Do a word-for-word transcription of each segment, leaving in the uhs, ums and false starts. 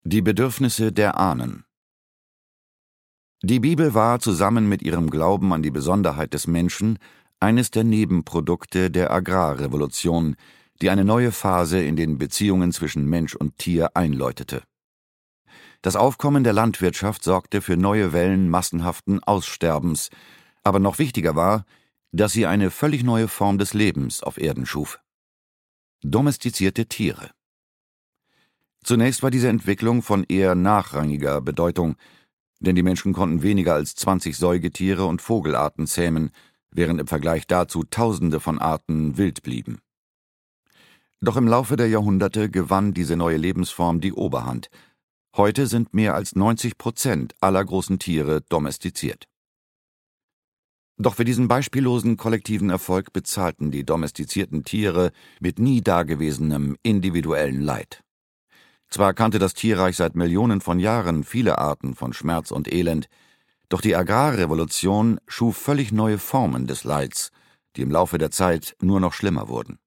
Die Bedürfnisse der Ahnen. Die Bibel war zusammen mit ihrem Glauben an die Besonderheit des Menschen eines der Nebenprodukte der Agrarrevolution, die eine neue Phase in den Beziehungen zwischen Mensch und Tier einläutete. Das Aufkommen der Landwirtschaft sorgte für neue Wellen massenhaften Aussterbens, aber noch wichtiger war, dass sie eine völlig neue Form des Lebens auf Erden schuf: domestizierte Tiere. Zunächst war diese Entwicklung von eher nachrangiger Bedeutung, denn die Menschen konnten weniger als zwanzig Säugetiere und Vogelarten zähmen, während im Vergleich dazu Tausende von Arten wild blieben. Doch im Laufe der Jahrhunderte gewann diese neue Lebensform die Oberhand. Heute sind mehr als neunzig Prozent aller großen Tiere domestiziert. Doch für diesen beispiellosen kollektiven Erfolg bezahlten die domestizierten Tiere mit nie dagewesenem individuellen Leid. Zwar kannte das Tierreich seit Millionen von Jahren viele Arten von Schmerz und Elend, doch die Agrarrevolution schuf völlig neue Formen des Leids, die im Laufe der Zeit nur noch schlimmer wurden.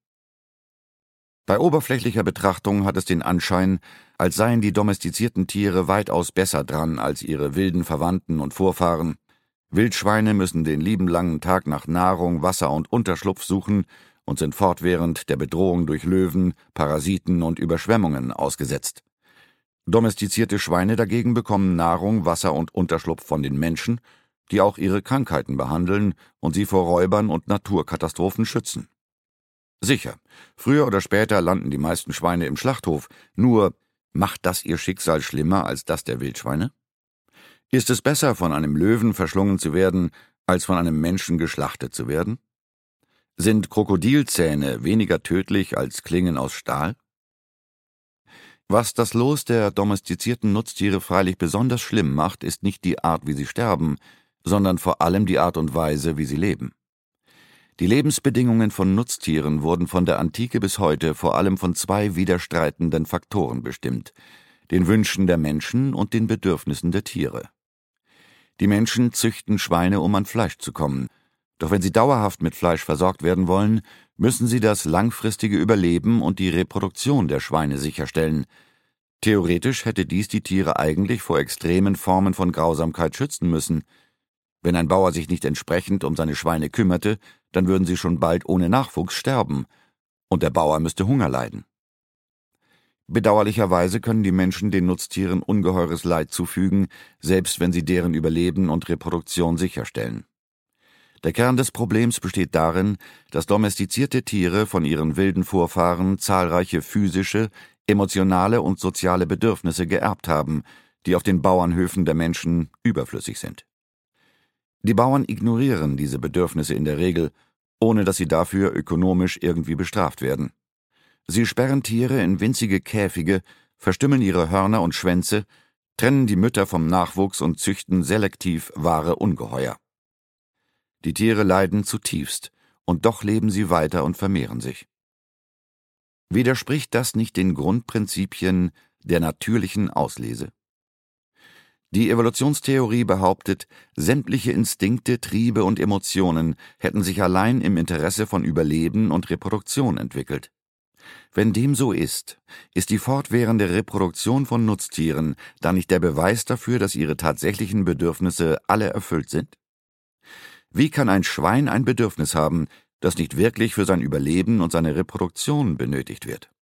Bei oberflächlicher Betrachtung hat es den Anschein, als seien die domestizierten Tiere weitaus besser dran als ihre wilden Verwandten und Vorfahren. Wildschweine müssen den lieben langen Tag nach Nahrung, Wasser und Unterschlupf suchen und sind fortwährend der Bedrohung durch Löwen, Parasiten und Überschwemmungen ausgesetzt. Domestizierte Schweine dagegen bekommen Nahrung, Wasser und Unterschlupf von den Menschen, die auch ihre Krankheiten behandeln und sie vor Räubern und Naturkatastrophen schützen. Sicher, früher oder später landen die meisten Schweine im Schlachthof, nur macht das ihr Schicksal schlimmer als das der Wildschweine? Ist es besser, von einem Löwen verschlungen zu werden, als von einem Menschen geschlachtet zu werden? Sind Krokodilzähne weniger tödlich als Klingen aus Stahl? Was das Los der domestizierten Nutztiere freilich besonders schlimm macht, ist nicht die Art, wie sie sterben, sondern vor allem die Art und Weise, wie sie leben. Die Lebensbedingungen von Nutztieren wurden von der Antike bis heute vor allem von zwei widerstreitenden Faktoren bestimmt: den Wünschen der Menschen und den Bedürfnissen der Tiere. Die Menschen züchten Schweine, um an Fleisch zu kommen. Doch wenn sie dauerhaft mit Fleisch versorgt werden wollen, müssen sie das langfristige Überleben und die Reproduktion der Schweine sicherstellen. Theoretisch hätte dies die Tiere eigentlich vor extremen Formen von Grausamkeit schützen müssen. Wenn ein Bauer sich nicht entsprechend um seine Schweine kümmerte, dann würden sie schon bald ohne Nachwuchs sterben, und der Bauer müsste Hunger leiden. Bedauerlicherweise können die Menschen den Nutztieren ungeheures Leid zufügen, selbst wenn sie deren Überleben und Reproduktion sicherstellen. Der Kern des Problems besteht darin, dass domestizierte Tiere von ihren wilden Vorfahren zahlreiche physische, emotionale und soziale Bedürfnisse geerbt haben, die auf den Bauernhöfen der Menschen überflüssig sind. Die Bauern ignorieren diese Bedürfnisse in der Regel, ohne dass sie dafür ökonomisch irgendwie bestraft werden. Sie sperren Tiere in winzige Käfige, verstümmeln ihre Hörner und Schwänze, trennen die Mütter vom Nachwuchs und züchten selektiv wahre Ungeheuer. Die Tiere leiden zutiefst, und doch leben sie weiter und vermehren sich. Widerspricht das nicht den Grundprinzipien der natürlichen Auslese? Die Evolutionstheorie behauptet, sämtliche Instinkte, Triebe und Emotionen hätten sich allein im Interesse von Überleben und Reproduktion entwickelt. Wenn dem so ist, ist die fortwährende Reproduktion von Nutztieren dann nicht der Beweis dafür, dass ihre tatsächlichen Bedürfnisse alle erfüllt sind? Wie kann ein Schwein ein Bedürfnis haben, das nicht wirklich für sein Überleben und seine Reproduktion benötigt wird?